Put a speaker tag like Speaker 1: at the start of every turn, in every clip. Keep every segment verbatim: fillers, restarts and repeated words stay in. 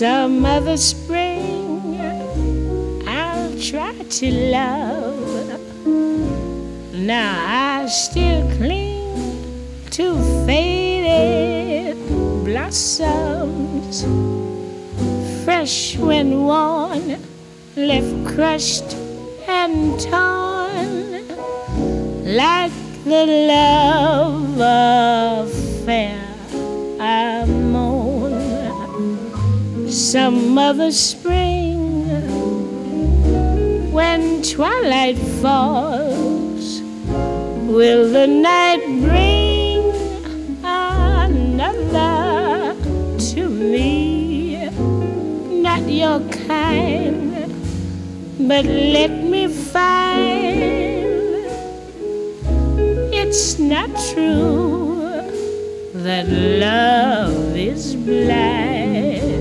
Speaker 1: Some other spring I'll try to love. Now I still cling to faded blossoms, fresh when worn, left crushed and torn, like the love affair I mourn. Some other spring, when twilight falls, will the night bring another to me? Not your kind, but let me find it's not true that love is blind.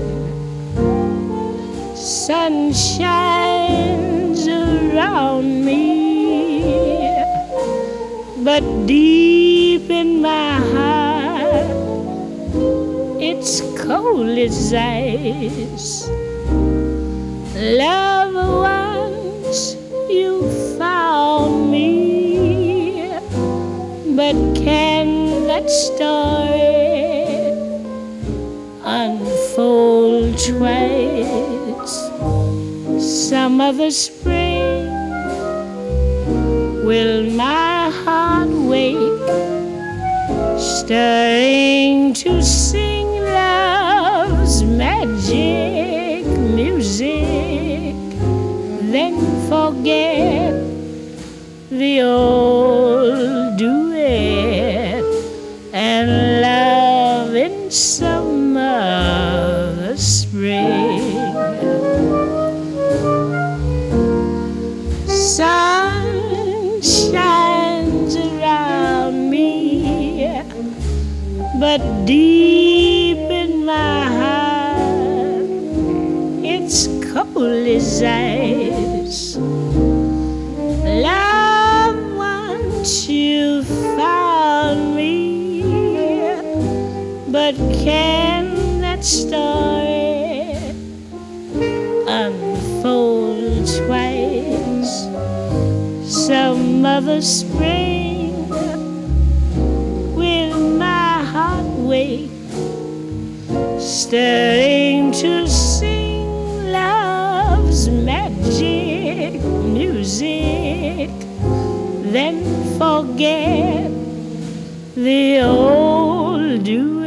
Speaker 1: Sun shines around me, but deep in my heart it's cold as ice. Love, once you found me, but can that story unfold twice? Some other spring will my heart wake, stirring to sing love's magic music, then forget the old duet and love in some other spring. Sun shines around me, but deep in my heart it's cold as ice. Love, once you found me, but can that story unfold twice? Some other spring will my heart wake, stirring to sing love's magic music, then forget the old duet